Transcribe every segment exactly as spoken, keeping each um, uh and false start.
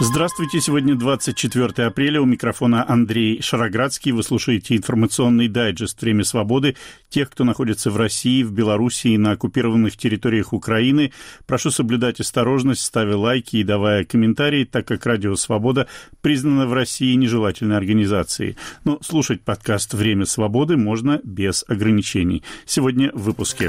Здравствуйте, сегодня двадцать четвёртое апреля, у микрофона Андрей Шароградский. Вы слушаете информационный дайджест «Время свободы». Тех, кто находится в России, в Белоруссии и на оккупированных территориях Украины, прошу соблюдать осторожность, ставя лайки и давая комментарии, так как Радио Свобода признано в России нежелательной организацией. Но слушать подкаст «Время свободы» можно без ограничений. Сегодня в выпуске.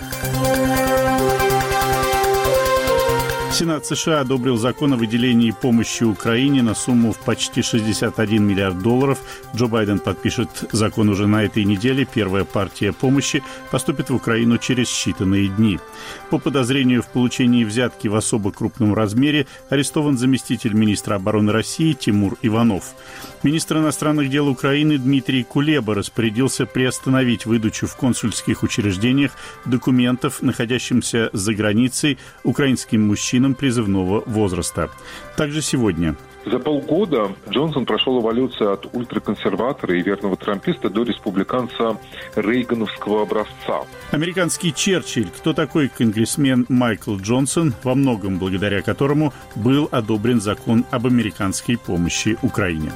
Сенат США одобрил закон о выделении помощи Украине на сумму в почти шестьдесят один миллиард долларов. Джо Байден подпишет закон уже на этой неделе. Первая партия помощи поступит в Украину через считанные дни. По подозрению в получении взятки в особо крупном размере арестован заместитель министра обороны России Тимур Иванов. Министр иностранных дел Украины Дмитрий Кулеба распорядился приостановить выдачу в консульских учреждениях документов, находящимся за границей, украинским мужчинам призывного возраста. Также сегодня. За полгода Джонсон прошел эволюцию от ультраконсерватора и верного трамписта до республиканца рейгановского образца. Американский Черчилль. Кто такой конгрессмен Майкл Джонсон, во многом благодаря которому был одобрен закон об американской помощи Украине.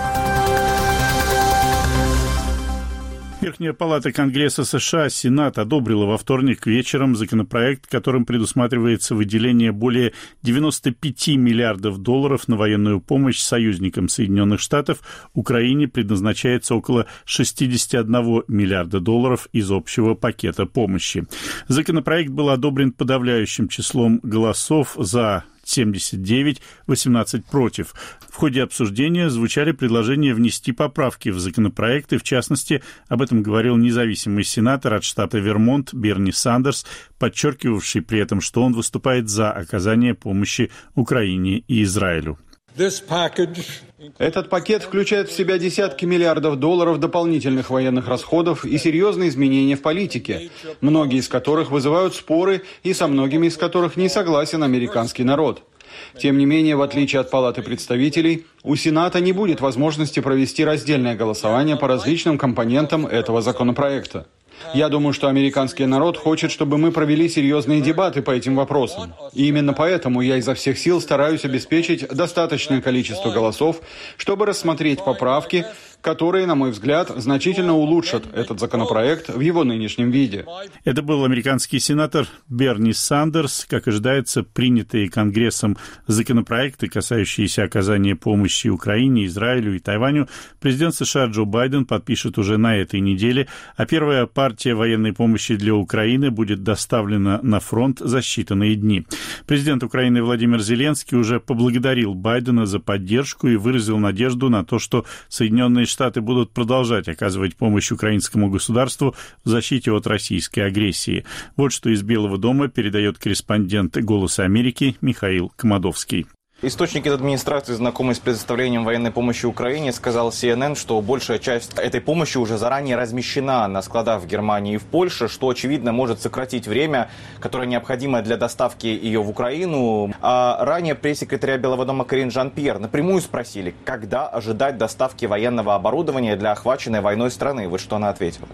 Верхняя палата Конгресса США, Сенат, одобрила во вторник вечером законопроект, которым предусматривается выделение более девяносто пять миллиардов долларов на военную помощь союзникам Соединенных Штатов. Украине предназначается около шестьдесят один миллиарда долларов из общего пакета помощи. Законопроект был одобрен подавляющим числом голосов за семьдесят девять, восемнадцать против. В ходе обсуждения звучали предложения внести поправки в законопроект, и в частности, об этом говорил независимый сенатор от штата Вермонт Берни Сандерс, подчеркивавший при этом, что он выступает за оказание помощи Украине и Израилю. Этот пакет включает в себя десятки миллиардов долларов дополнительных военных расходов и серьезные изменения в политике, многие из которых вызывают споры и со многими из которых не согласен американский народ. Тем не менее, в отличие от Палаты представителей, у Сената не будет возможности провести раздельное голосование по различным компонентам этого законопроекта. Я думаю, что американский народ хочет, чтобы мы провели серьезные дебаты по этим вопросам. И именно поэтому я изо всех сил стараюсь обеспечить достаточное количество голосов, чтобы рассмотреть поправки, которые, на мой взгляд, значительно улучшат этот законопроект в его нынешнем виде. Это был американский сенатор Берни Сандерс. Как ожидается, принятые Конгрессом законопроекты, касающиеся оказания помощи Украине, Израилю и Тайваню, президент США Джо Байден подпишет уже на этой неделе, а первая партия военной помощи для Украины будет доставлена на фронт за считанные дни. Президент Украины Владимир Зеленский уже поблагодарил Байдена за поддержку и выразил надежду на то, что Соединенные Штаты будут продолжать оказывать помощь украинскому государству в защите от российской агрессии. Вот что из Белого дома передает корреспондент «Голоса Америки» Михаил Комадовский. Источник из администрации, знакомый с предоставлением военной помощи Украине, сказал си эн эн, что большая часть этой помощи уже заранее размещена на складах в Германии и в Польше, что, очевидно, может сократить время, которое необходимо для доставки ее в Украину. А ранее пресс-секретаря Белого дома Карин Жан-Пьер напрямую спросили, когда ожидать доставки военного оборудования для охваченной войной страны. Вот что она ответила.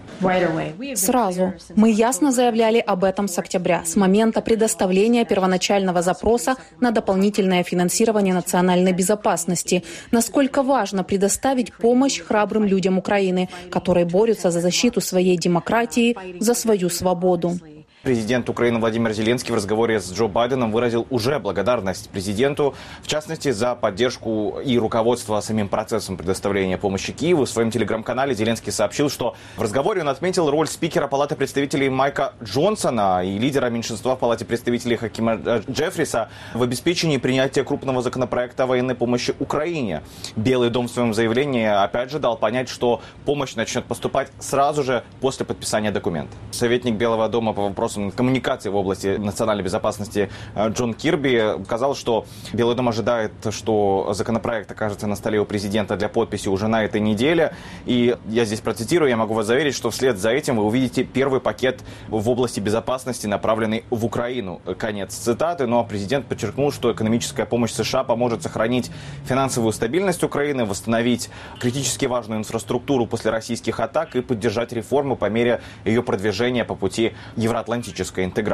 Сразу. Мы ясно заявляли об этом с октября, с момента предоставления первоначального запроса на дополнительное финансирование национальной безопасности. Насколько важно предоставить помощь храбрым людям Украины, которые борются за защиту своей демократии, за свою свободу. Президент Украины Владимир Зеленский в разговоре с Джо Байденом выразил уже благодарность президенту, в частности, за поддержку и руководство самим процессом предоставления помощи Киеву. В своем телеграм-канале Зеленский сообщил, что в разговоре он отметил роль спикера Палаты представителей Майка Джонсона и лидера меньшинства в Палате представителей Хакима Джеффриса в обеспечении принятия крупного законопроекта о военной помощи Украине. Белый дом в своем заявлении опять же дал понять, что помощь начнет поступать сразу же после подписания документа. Советник Белого дома по вопросам коммуникации в области национальной безопасности Джон Кирби сказал, что Белый дом ожидает, что законопроект окажется на столе у президента для подписи уже на этой неделе. И я здесь процитирую, я могу вас заверить, что вслед за этим вы увидите первый пакет в области безопасности, направленный в Украину. Конец цитаты. Ну а президент подчеркнул, что экономическая помощь США поможет сохранить финансовую стабильность Украины, восстановить критически важную инфраструктуру после российских атак и поддержать реформы по мере ее продвижения по пути евроатлантической интеграции.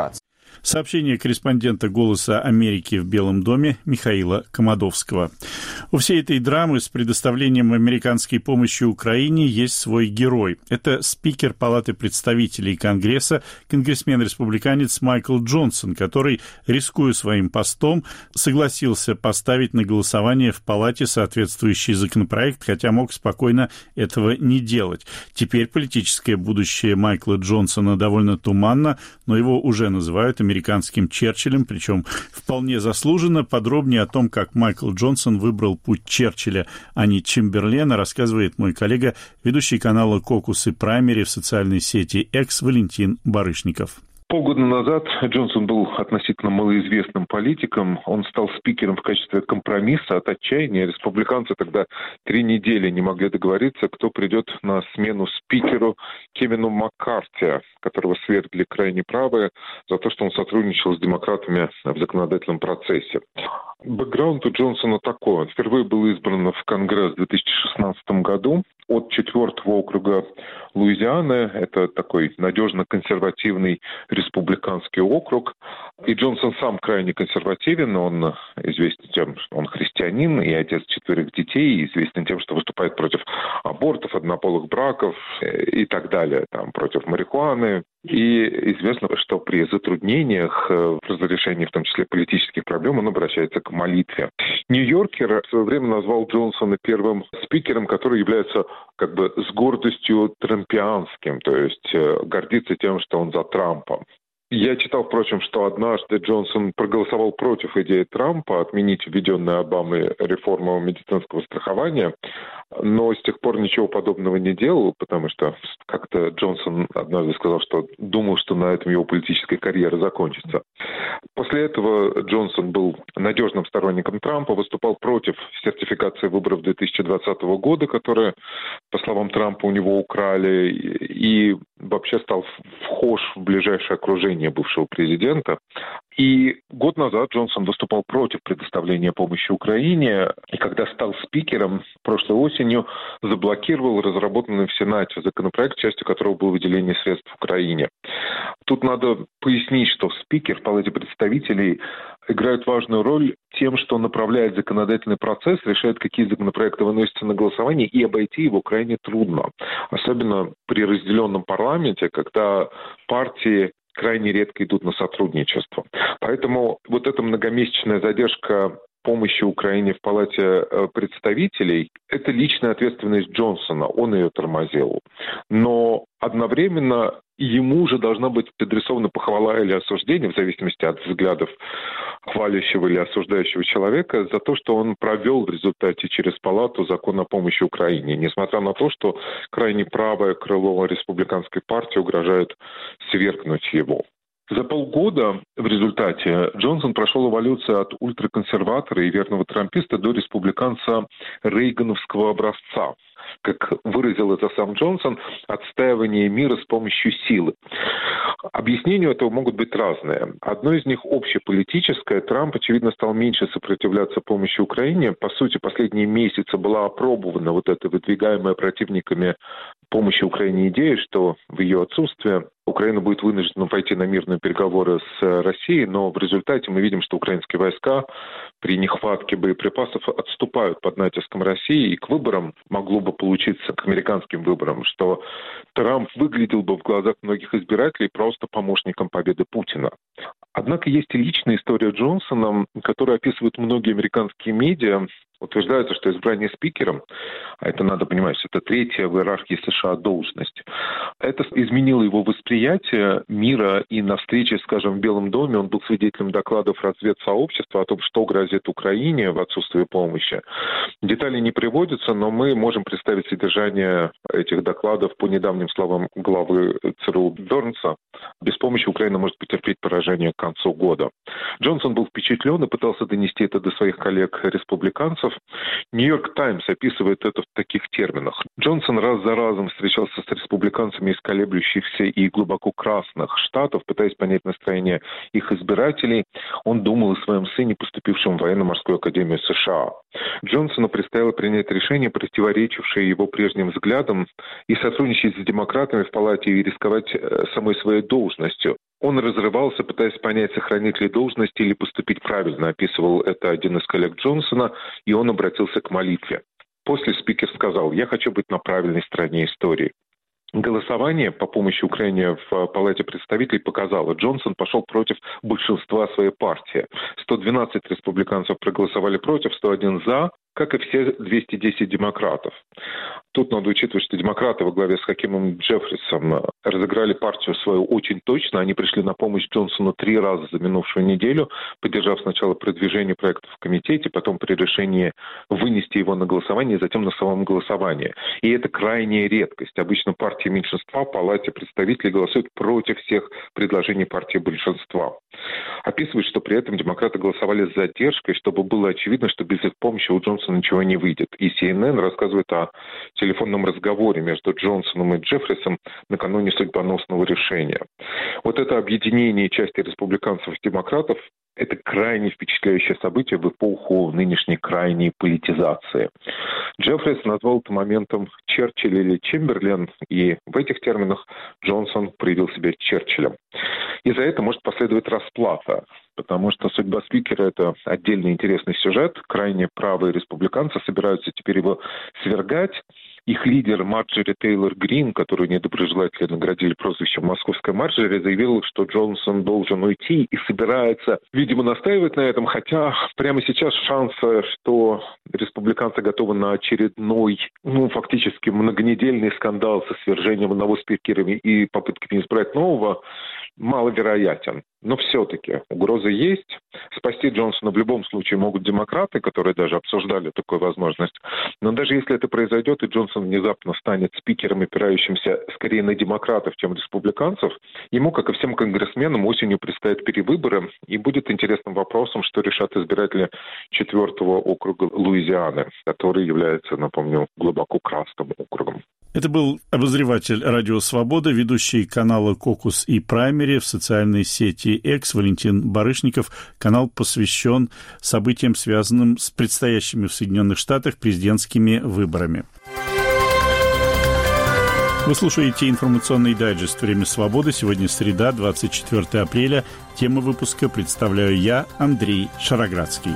Сообщение корреспондента «Голоса Америки» в Белом доме Михаила Комодовского. У всей этой драмы с предоставлением американской помощи Украине есть свой герой. Это спикер Палаты представителей Конгресса, конгрессмен-республиканец Майкл Джонсон, который, рискуя своим постом, согласился поставить на голосование в Палате соответствующий законопроект, хотя мог спокойно этого не делать. Теперь политическое будущее Майкла Джонсона довольно туманно, но его уже называют американским Черчиллем, причем вполне заслуженно. Подробнее о том, как Майкл Джонсон выбрал путь Черчилля, а не Чемберлена, рассказывает мой коллега, ведущий канала «Кокус и Праймери» в социальной сети X Валентин Барышников. Полгода назад Джонсон был относительно малоизвестным политиком. Он стал спикером в качестве компромисса от отчаяния. Республиканцы тогда три недели не могли договориться, кто придет на смену спикеру Кевину Маккарти, которого свергли крайне правые за то, что он сотрудничал с демократами в законодательном процессе. Бэкграунд у Джонсона такой. Он впервые был избран в Конгресс в две тысячи шестнадцатом году от четвертого округа Луизианы. Это такой надежно консервативный республиканский округ. И Джонсон сам крайне консервативен. Он известен тем, что он христианин и отец четверых детей, и известен тем, что выступает против абортов, однополых браков и так далее, там, против марихуаны. И известно, что при затруднениях в разрешении, в том числе политических проблем, он обращается к молитве. Нью-Йоркер в свое время назвал Джонсона первым спикером, который является как бы с гордостью трампианским, то есть гордится тем, что он за Трампа. Я читал, впрочем, что однажды Джонсон проголосовал против идеи Трампа отменить введенную Обамой реформу медицинского страхования, но с тех пор ничего подобного не делал, потому что как-то Джонсон однажды сказал, что думал, что на этом его политическая карьера закончится. После этого Джонсон был надежным сторонником Трампа, выступал против сертификации выборов две тысячи двадцатого года, которые, по словам Трампа, у него украли, и вообще стал вхож в ближайшее окружение бывшего президента. И год назад Джонсон выступал против предоставления помощи Украине, и когда стал спикером прошлой осенью, заблокировал разработанный в Сенате законопроект, частью которого было выделение средств в Украине. Тут надо пояснить, что спикер в Палате представителей играет важную роль тем, что направляет законодательный процесс, решает, какие законопроекты выносятся на голосование, и обойти его крайне трудно. Особенно при разделенном парламенте, когда партии крайне редко идут на сотрудничество. Поэтому вот эта многомесячная задержка помощи Украине в Палате представителей – это личная ответственность Джонсона, он ее тормозил. Но одновременно ему же должна быть адресована похвала или осуждение, в зависимости от взглядов хвалящего или осуждающего человека, за то, что он провел в результате через Палату закон о помощи Украине, несмотря на то, что крайне правое крыло республиканской партии угрожает свергнуть его. За полгода в результате Джонсон прошел эволюцию от ультраконсерватора и верного трамписта до республиканца рейгановского образца. Как выразил это сам Джонсон, отстаивание мира с помощью силы. Объяснения этого могут быть разные. Одно из них общеполитическое. Трамп, очевидно, стал меньше сопротивляться помощи Украине. По сути, последние месяцы была опробована вот эта выдвигаемая противниками помощи Украине идея, что в ее отсутствие Украина будет вынуждена пойти на мирные переговоры с Россией, но в результате мы видим, что украинские войска при нехватке боеприпасов отступают под натиском России, и к выборам могло бы получиться, к американским выборам, что Трамп выглядел бы в глазах многих избирателей просто помощником победы Путина. Однако есть и личная история Джонсона, которую описывают многие американские медиа. Утверждается, что избрание спикером, а это надо понимать, что это третья в иерархии США должность, это изменило его восприятие мира, и на встрече, скажем, в Белом доме он был свидетелем докладов разведсообщества о том, что грозит Украине в отсутствии помощи. Детали не приводятся, но мы можем представить содержание этих докладов по недавним словам главы ЦРУ Бернса. Без помощи Украина может потерпеть поражение к концу года. Джонсон был впечатлен и пытался донести это до своих коллег-республиканцев. Нью-Йорк Таймс описывает это в таких терминах. Джонсон раз за разом встречался с республиканцами из колеблющихся и глубоко красных штатов, пытаясь понять настроение их избирателей, он думал о своем сыне, поступившем в военно-морскую академию США. Джонсону предстояло принять решение, противоречившее его прежним взглядам, и сотрудничать с демократами в палате и рисковать самой своей должностью. Он разрывался, пытаясь понять, сохранить ли должность или поступить правильно, описывал это один из коллег Джонсона, и он обратился к молитве. После спикер сказал: «Я хочу быть на правильной стороне истории». Голосование по помощи Украине в Палате представителей показало, Джонсон пошел против большинства своей партии. сто двенадцать республиканцев проголосовали против, сто один за, как и все двести десять демократов. Тут надо учитывать, что демократы во главе с Хакимом Джеффрисом разыграли партию свою очень точно. Они пришли на помощь Джонсону три раза за минувшую неделю, поддержав сначала продвижение проекта в комитете, потом при решении вынести его на голосование, и затем на самом голосовании. И это крайняя редкость. Обычно партия меньшинства в Палате представителей голосует против всех предложений партии большинства. Описывает, что при этом демократы голосовали с задержкой, чтобы было очевидно, что без их помощи у Джонсона ничего не выйдет. И си эн эн рассказывает о телефонном разговоре между Джонсоном и Джеффрисом накануне судьбоносного решения. Вот это объединение части республиканцев и демократов – это крайне впечатляющее событие в эпоху нынешней крайней политизации. Джеффрис назвал это моментом Черчилль или Чемберлен, и в этих терминах Джонсон проявил себя Черчиллем. И за это может последовать расплата, потому что судьба спикера – это отдельный интересный сюжет. Крайне правые республиканцы собираются теперь его свергать. Их лидер Марджори Тейлор Грин, которую недоброжелатели наградили прозвищем «Московская Марджори», заявил, что Джонсон должен уйти и собирается, видимо, настаивать на этом, хотя прямо сейчас шансы, что республиканцы готовы на очередной, ну, фактически многонедельный скандал со свержением одного спикера и попытками избрать нового, маловероятен. Но все-таки угроза есть. Спасти Джонсона в любом случае могут демократы, которые даже обсуждали такую возможность. Но даже если это произойдет, и Джонсон внезапно станет спикером, опирающимся скорее на демократов, чем республиканцев, ему, как и всем конгрессменам, осенью предстоят перевыборы, и будет интересным вопросом, что решат избиратели четвертого округа Луизианы, который является, напомню, глубоко красным округом. Это был обозреватель «Радио Свобода», ведущий канала «Кокус» и «Праймери» в социальной сети X Валентин Барышников. Канал посвящен событиям, связанным с предстоящими в Соединенных Штатах президентскими выборами. Вы слушаете информационный дайджест «Время свободы». Сегодня среда, двадцать четвёртое апреля. Тему выпуска представляю я, Андрей Шароградский.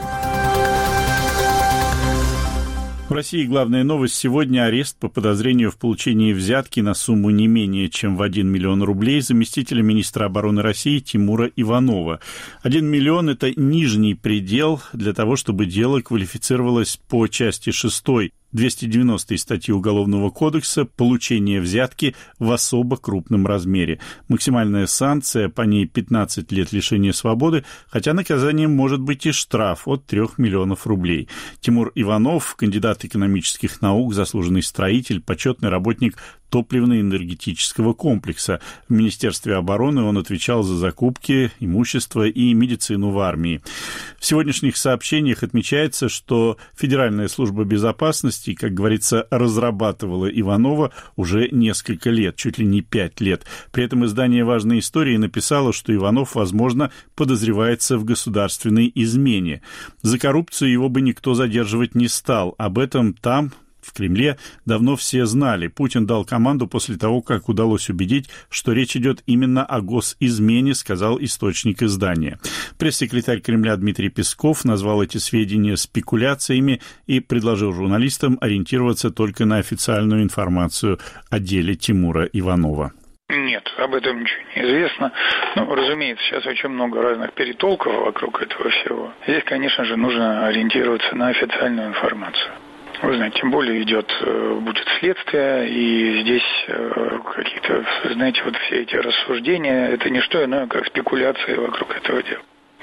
В России главная новость сегодня – арест по подозрению в получении взятки на сумму не менее чем в один миллион рублей заместителя министра обороны России Тимура Иванова. один миллион – это нижний предел для того, чтобы дело квалифицировалось по части шестой двести девяностой статьи Уголовного кодекса «Получение взятки в особо крупном размере». Максимальная санкция по ней пятнадцать лет лишения свободы, хотя наказанием может быть и штраф от трех миллионов рублей. Тимур Иванов, кандидат экономических наук, заслуженный строитель, почетный работник топливно-энергетического комплекса. В Министерстве обороны он отвечал за закупки, имущество и медицину в армии. В сегодняшних сообщениях отмечается, что Федеральная служба безопасности, как говорится, разрабатывала Иванова уже несколько лет, чуть ли не пять лет. При этом издание «Важные истории» написало, что Иванов, возможно, подозревается в государственной измене. За коррупцию его бы никто задерживать не стал. Об этом там, в Кремле, давно все знали. Путин дал команду после того, как удалось убедить, что речь идет именно о госизмене, сказал источник издания. Пресс-секретарь Кремля Дмитрий Песков назвал эти сведения спекуляциями и предложил журналистам ориентироваться только на официальную информацию о деле Тимура Иванова. Нет, об этом ничего не известно. Ну, разумеется, сейчас очень много разных перетолков вокруг этого всего. Здесь, конечно же, нужно ориентироваться на официальную информацию. Вы знаете, тем более идет, будет следствие, и здесь какие-то, знаете, вот все эти рассуждения, это не что иное, как спекуляции вокруг этого дела.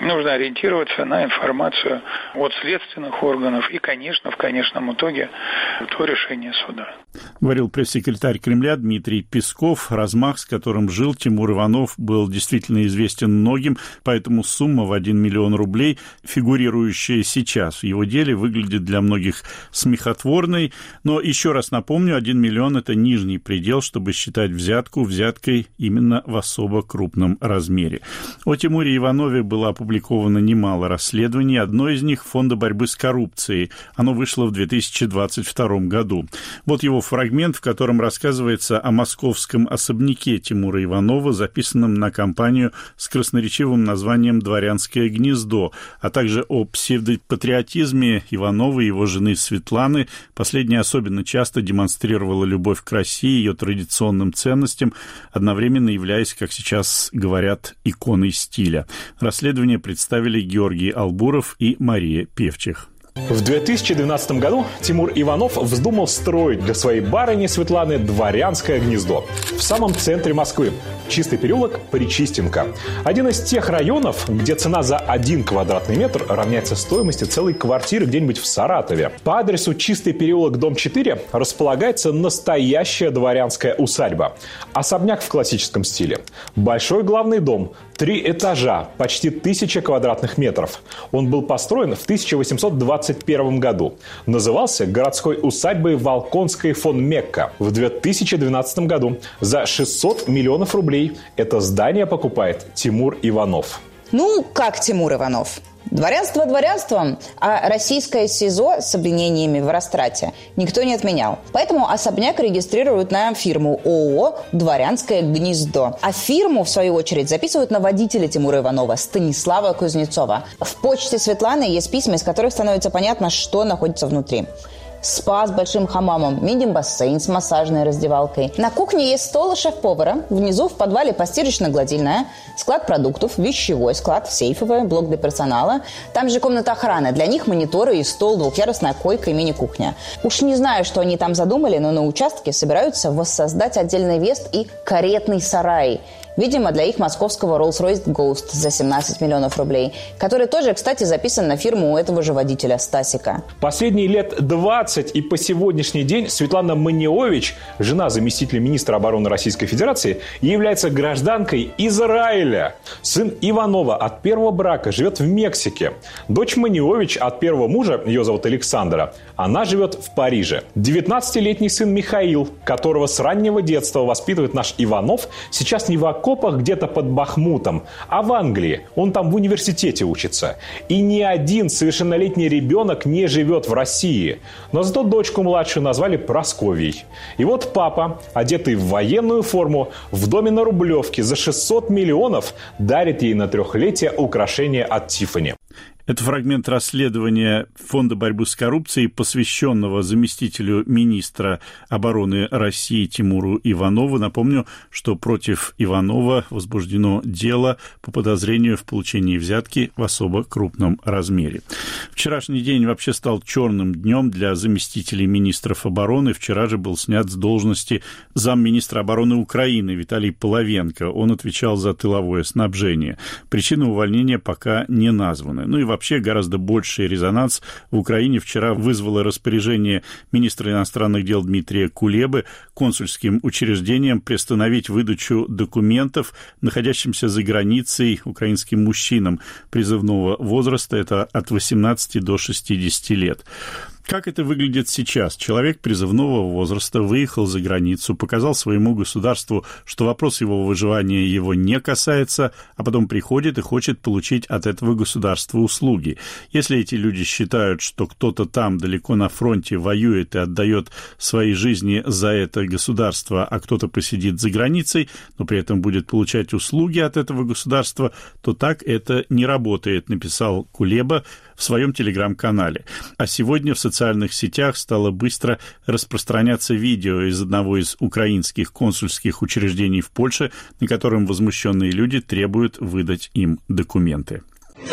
Нужно ориентироваться на информацию от следственных органов и, конечно, в конечном итоге то решение суда. Говорил пресс-секретарь Кремля Дмитрий Песков. Размах, с которым жил Тимур Иванов, был действительно известен многим, поэтому сумма в один миллион рублей, фигурирующая сейчас в его деле, выглядит для многих смехотворной. Но еще раз напомню, один миллион – это нижний предел, чтобы считать взятку взяткой именно в особо крупном размере. О Тимуре Иванове было опубликовано немало расследований. Одно из них – Фонда борьбы с коррупцией. Оно вышло в две тысячи двадцать втором году. Вот его фрагмент, в котором рассказывается о московском особняке Тимура Иванова, записанном на кампанию с красноречивым названием «Дворянское гнездо», а также о псевдопатриотизме Иванова и его жены Светланы. Последняя особенно часто демонстрировала любовь к России, ее традиционным ценностям, одновременно являясь, как сейчас говорят, иконой стиля. Расследование представили Георгий Албуров и Мария Певчих. В две тысячи двенадцатом году Тимур Иванов вздумал строить для своей барыни Светланы дворянское гнездо в самом центре Москвы. Чистый переулок, Причистенко. Один из тех районов, где цена за один квадратный метр равняется стоимости целой квартиры где-нибудь в Саратове. По адресу Чистый переулок, дом четыре, располагается настоящая дворянская усадьба. Особняк в классическом стиле. Большой главный дом, три этажа, почти тысяча квадратных метров. Он был построен в тысяча восемьсот двадцать первом году. Назывался городской усадьбой Волконской фон Мекка. В две тысячи двенадцатом году за шестьсот миллионов рублей это здание покупает Тимур Иванов. Ну, как Тимур Иванов? Дворянство дворянством, а российское СИЗО с обвинениями в растрате никто не отменял. Поэтому особняк регистрируют на фирму ООО «Дворянское гнездо». А фирму, в свою очередь, записывают на водителя Тимура Иванова, Станислава Кузнецова. В почте Светланы есть письма, из которых становится понятно, что находится внутри. Спа с большим хамамом, мини-бассейн с массажной раздевалкой. На кухне есть стол шеф-повара. Внизу в подвале постирочно-гладильная, склад продуктов, вещевой склад, сейфовая, блок для персонала. Там же комната охраны. Для них мониторы и стол, двухъярусная койка и мини-кухня. Уж не знаю, что они там задумали, но на участке собираются воссоздать отдельный въезд и каретный сарай. Видимо, для их московского Rolls-Royce Ghost за семнадцать миллионов рублей, который тоже, кстати, записан на фирму у этого же водителя Стасика. Последние лет двадцать и по сегодняшний день Светлана Маниович, жена заместителя министра обороны Российской Федерации, является гражданкой Израиля. Сын Иванова от первого брака живет в Мексике. Дочь Маниович от первого мужа, ее зовут Александра, она живет в Париже. девятнадцатилетний сын Михаил, которого с раннего детства воспитывает наш Иванов, сейчас не в окопах где-то под Бахмутом, а в Англии. Он там в университете учится. И ни один совершеннолетний ребенок не живет в России. Но зато дочку младшую назвали Прасковьей. И вот папа, одетый в военную форму, в доме на Рублевке за шестьсот миллионов дарит ей на трехлетие украшение от Тиффани. Это фрагмент расследования Фонда борьбы с коррупцией, посвященного заместителю министра обороны России Тимуру Иванову. Напомню, что против Иванова возбуждено дело по подозрению в получении взятки в особо крупном размере. Вчерашний день вообще стал черным днем для заместителей министров обороны. Вчера же был снят с должности замминистра обороны Украины Виталий Половенко. Он отвечал за тыловое снабжение. Причины увольнения пока не названы. Ну и вообще гораздо больший резонанс в Украине вчера вызвало распоряжение министра иностранных дел Дмитрия Кулебы консульским учреждениям приостановить выдачу документов находящимся за границей украинским мужчинам призывного возраста, это от восемнадцати до шестидесяти лет. Как это выглядит сейчас? Человек призывного возраста выехал за границу, показал своему государству, что вопрос его выживания его не касается, а потом приходит и хочет получить от этого государства услуги. Если эти люди считают, что кто-то там далеко на фронте воюет и отдает свои жизни за это государство, а кто-то посидит за границей, но при этом будет получать услуги от этого государства, то так это не работает, написал Кулеба в своем телеграм-канале. А сегодня в социальных сетях стало быстро распространяться видео из одного из украинских консульских учреждений в Польше, на котором возмущенные люди требуют выдать им документы.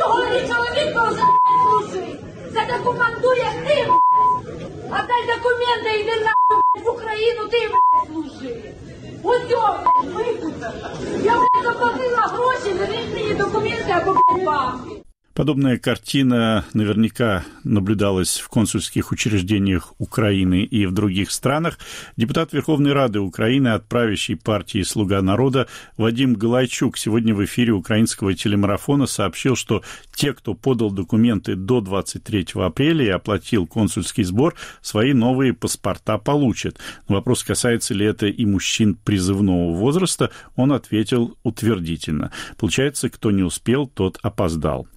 Отдай документы и иди нахуй в Украину, ты, блядь, служи. Уйдем, блядь, выкупи. Я, блядь, заплатила гроші, верніть мені документи або, блядь, бабки. Подобная картина наверняка наблюдалась в консульских учреждениях Украины и в других странах. Депутат Верховной Рады Украины от правящей партии «Слуга народа» Вадим Галайчук сегодня в эфире украинского телемарафона сообщил, что те, кто подал документы до двадцать третьего апреля и оплатил консульский сбор, свои новые паспорта получат. На вопрос, касается ли это и мужчин призывного возраста, он ответил утвердительно. Получается, кто не успел, тот опоздал.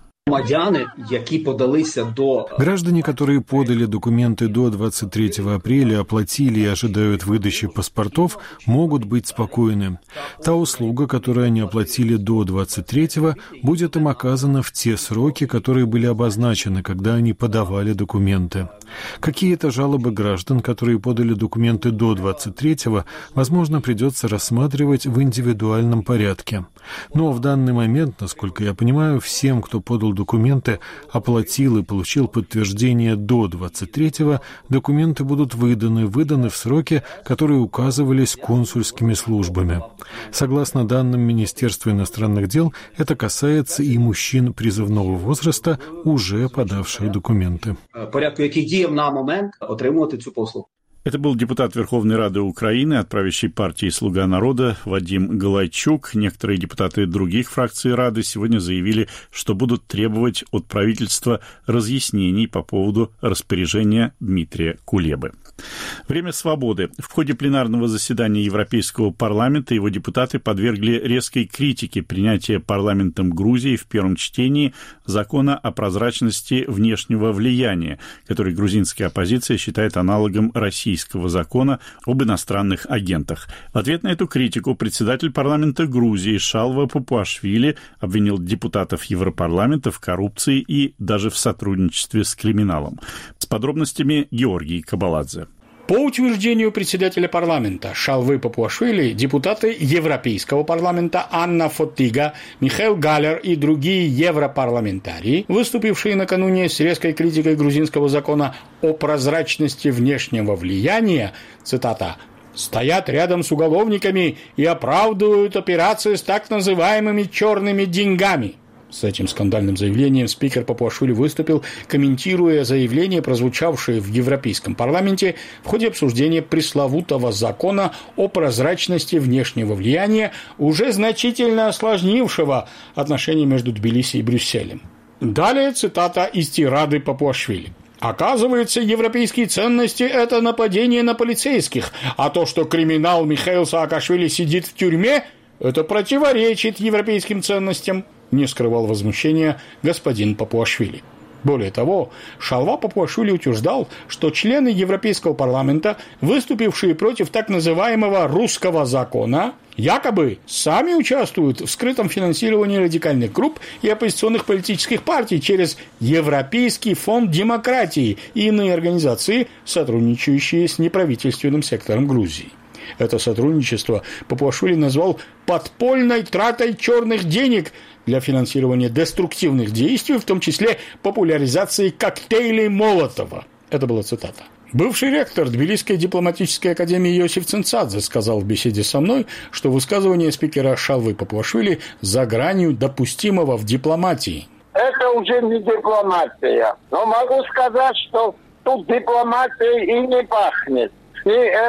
Граждане, которые подали документы до двадцать третьего апреля, оплатили и ожидают выдачи паспортов, могут быть спокойны. Та услуга, которую они оплатили до двадцать третьего, будет им оказана в те сроки, которые были обозначены, когда они подавали документы. Какие-то жалобы граждан, которые подали документы до двадцать третьего, возможно, придется рассматривать в индивидуальном порядке. Но в данный момент, насколько я понимаю, всем, кто подал документы, оплатил и получил подтверждение до двадцать третьего, документы будут выданы, выданы в сроки, которые указывались консульскими службами. Согласно данным Министерства иностранных дел, это касается и мужчин призывного возраста, уже подавших документы. Порядку, яких діє на момент отримувати цю послугу. Это был депутат Верховной Рады Украины от правящей партии «Слуга народа» Вадим Галайчук. Некоторые депутаты других фракций Рады сегодня заявили, что будут требовать от правительства разъяснений по поводу распоряжения Дмитрия Кулебы. Время свободы. В ходе пленарного заседания Европейского парламента его депутаты подвергли резкой критике принятия парламентом Грузии в первом чтении закона о прозрачности внешнего влияния, который грузинская оппозиция считает аналогом российского закона об иностранных агентах. В ответ на эту критику председатель парламента Грузии Шалва Папуашвили обвинил депутатов Европарламента в коррупции и даже в сотрудничестве с криминалом. С подробностями Георгий Кабаладзе. По утверждению председателя парламента Шалвы Папуашвили, депутаты Европейского парламента Анна Фотига, Михаил Галер и другие европарламентарии, выступившие накануне с резкой критикой грузинского закона о прозрачности внешнего влияния, цитата, «стоят рядом с уголовниками и оправдывают операции с так называемыми черными деньгами». С этим скандальным заявлением спикер Папуашвили выступил, комментируя заявление, прозвучавшее в Европейском парламенте в ходе обсуждения пресловутого закона о прозрачности внешнего влияния, уже значительно осложнившего отношения между Тбилиси и Брюсселем. Далее цитата из тирады Папуашвили. «Оказывается, европейские ценности – это нападение на полицейских, а то, что криминал Михаил Саакашвили сидит в тюрьме, это противоречит европейским ценностям», не скрывал возмущения господин Папуашвили. Более того, Шалва Папуашвили утверждал, что члены Европейского парламента, выступившие против так называемого «русского закона», якобы сами участвуют в скрытом финансировании радикальных групп и оппозиционных политических партий через Европейский фонд демократии и иные организации, сотрудничающие с неправительственным сектором Грузии. Это сотрудничество Папуашвили назвал подпольной тратой черных денег для финансирования деструктивных действий, в том числе популяризации коктейлей Молотова. Это была цитата. Бывший ректор Тбилисской дипломатической академии Иосиф Цинцадзе сказал в беседе со мной, что высказывание спикера Шалвы Папуашвили за гранью допустимого в дипломатии. Это уже не дипломатия. Но могу сказать, что тут дипломатией и не пахнет. И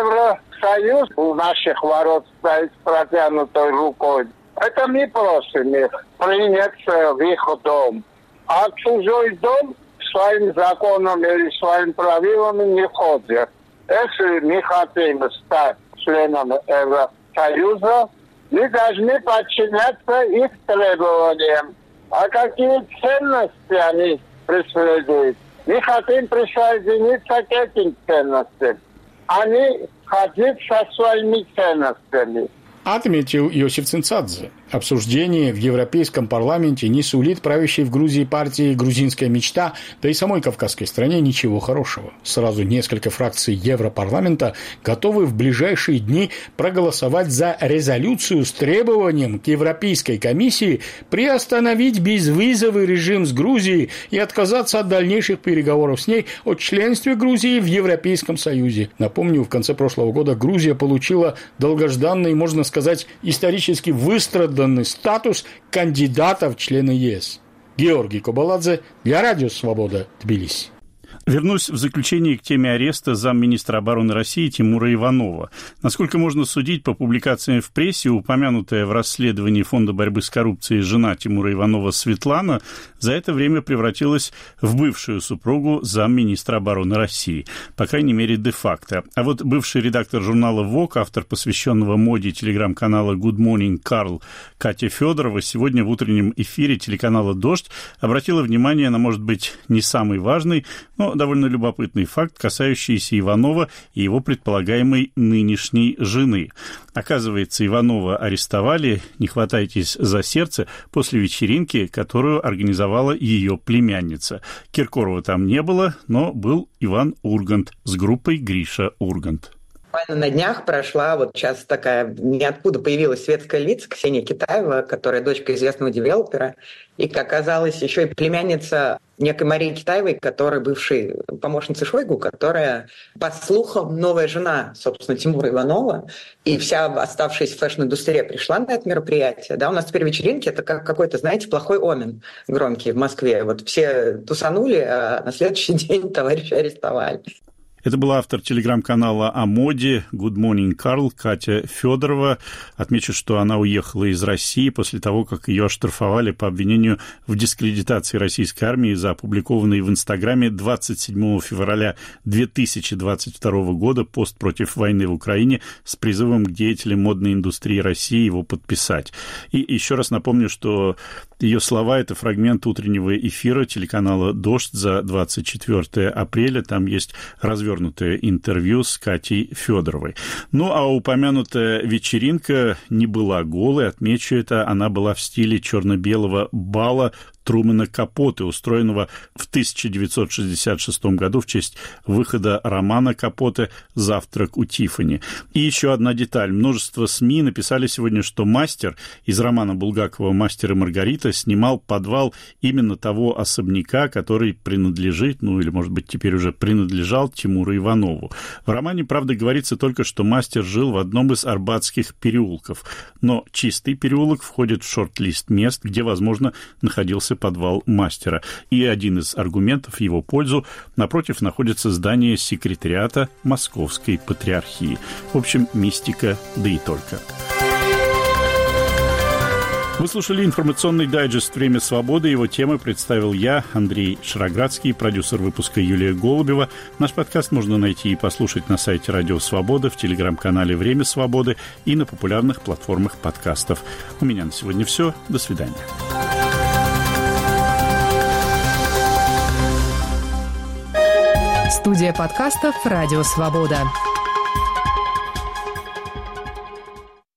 Евросоюз у наших ворот стоит с протянутой рукой. Это мы просим их принять в их дом. А чужой дом своим законом или своим правилам не ходит. Если мы хотим стать членом Евросоюза, мы должны подчиняться их требованиям. А какие ценности они преследуют? Мы хотим присоединиться к этим ценностям. Они ходят со своими ценностями. Отметил Иосиф Цинцадзе. Обсуждение в Европейском парламенте не сулит правящей в Грузии партии «Грузинская мечта», да и самой кавказской стране ничего хорошего. Сразу несколько фракций Европарламента готовы в ближайшие дни проголосовать за резолюцию с требованием к Европейской комиссии приостановить безвизовый режим с Грузией и отказаться от дальнейших переговоров с ней о членстве Грузии в Европейском Союзе. Напомню, в конце прошлого года Грузия получила долгожданный, можно сказать, исторически выстраданный статус кандидата в члены ЕС. Георгий Кобаладзе для Радио Свобода, Тбилиси. Вернусь в заключение к теме ареста замминистра обороны России Тимура Иванова. Насколько можно судить по публикациям в прессе, упомянутая в расследовании Фонда борьбы с коррупцией жена Тимура Иванова Светлана за это время превратилась в бывшую супругу замминистра обороны России, по крайней мере, де-факто. А вот бывший редактор журнала «Вог», автор посвященного моде телеграм-канала Good Morning Carl Катя Федорова сегодня в утреннем эфире телеканала «Дождь» обратила внимание на, может быть, не самый важный, но довольно любопытный факт, касающийся Иванова и его предполагаемой нынешней жены. Оказывается, Иванова арестовали, не хватайтесь за сердце, после вечеринки, которую организовала ее племянница. Киркорова там не было, но был Иван Ургант с группой Гриша Ургант. На днях прошла, вот сейчас такая, ниоткуда появилась светская лица, Ксения Китаева, которая дочка известного девелопера, и, как оказалось, еще и племянница некой Марии Китаевой, которая бывшей помощница Шойгу, которая, по слухам, новая жена, собственно, Тимура Иванова, и вся оставшаяся фэшн-индустрия пришла на это мероприятие. Да, у нас теперь вечеринки, это как какой-то, знаете, плохой омен громкий в Москве. Вот все тусанули, а на следующий день товарища арестовали. Это был автор телеграм-канала о моде Good Morning Carl Катя Федорова. Отмечу, что она уехала из России после того, как ее оштрафовали по обвинению в дискредитации российской армии за опубликованный в Инстаграме двадцать седьмого февраля две тысячи двадцать второго года пост против войны в Украине с призывом к деятелям модной индустрии России его подписать. И еще раз напомню, что ее слова – это фрагмент утреннего эфира телеканала «Дождь» за двадцать четвёртое апреля. Там есть развернутое интервью с Катей Федоровой. Ну, а упомянутая вечеринка не была голой. Отмечу это, она была в стиле черно-белого бала Трумэна Капоте, устроенного в тысяча девятьсот шестьдесят шестом году в честь выхода романа Капоте «Завтрак у Тиффани». И еще одна деталь. Множество СМИ написали сегодня, что мастер из романа Булгакова «Мастер и Маргарита» снимал подвал именно того особняка, который принадлежит, ну или, может быть, теперь уже принадлежал Тимуру Иванову. В романе, правда, говорится только, что мастер жил в одном из арбатских переулков. Но Чистый переулок входит в шорт-лист мест, где, возможно, находился подвал мастера. И один из аргументов в его пользу: напротив находится здание секретариата Московской Патриархии. В общем, мистика, да и только. Вы слушали информационный дайджест «Время свободы». Его темы представил я, Андрей Шароградский, продюсер выпуска Юлия Голубева. Наш подкаст можно найти и послушать на сайте Радио Свобода, в телеграм-канале «Время свободы» и на популярных платформах подкастов. У меня на сегодня все. До свидания. Студия подкастов «Радио Свобода».